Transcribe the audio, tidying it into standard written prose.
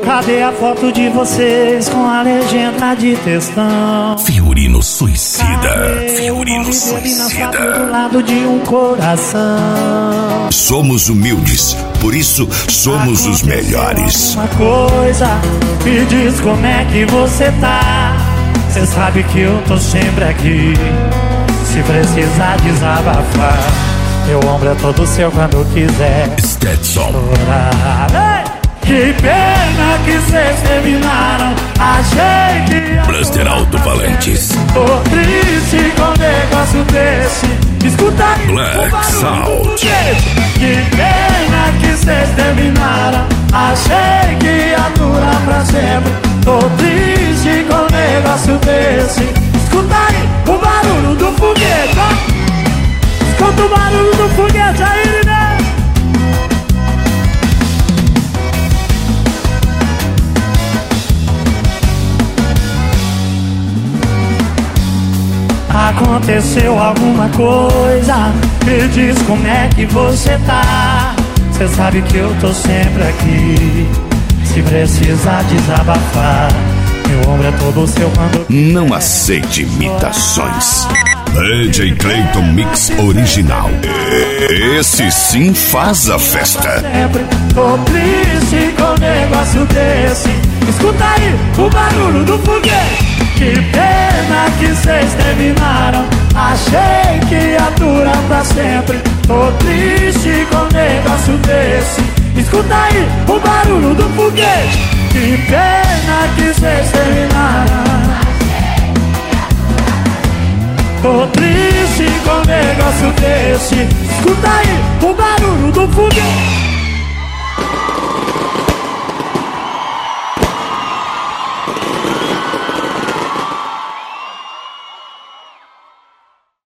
Cadê a foto de vocês com a legenda de textão? Fiorino Suicida. Fiorino Suicida. Do lado de um coração. Somos humildes, por isso somos os melhores. Uma coisa, me diz como é que você tá. Cê sabe que eu tô sempre aqui. Se precisar desabafar, meu ombro é todo seu quando quiser. Stetson. Que pena que vocês terminaram. Achei que Blaster Alto Valentis. tô triste com um negócio desse. Escuta aí, Black Salt. Que pena que vocês terminaram. Achei que ia durar pra sempre. Tô triste com um negócio desse. Escuta aí o barulho do foguete, ó. Escuta o barulho do foguete aí, né? Aconteceu alguma coisa, me diz como é que você tá. Cê sabe que eu tô sempre aqui. Se precisar desabafar, meu ombro é todo seu quando... Não aceite imitações. DJ Clayton Mix Original. Esse sim faz a festa. Sempre tô triste com um negócio desse. Escuta aí o barulho do foguete. Que pena que vocês terminaram. Achei que ia durar pra sempre. Tô triste com um negócio desse. Escuta aí o barulho do foguete. Que pena que vocês terminaram. Tô triste com um negócio desse. Escuta aí o barulho do foguete.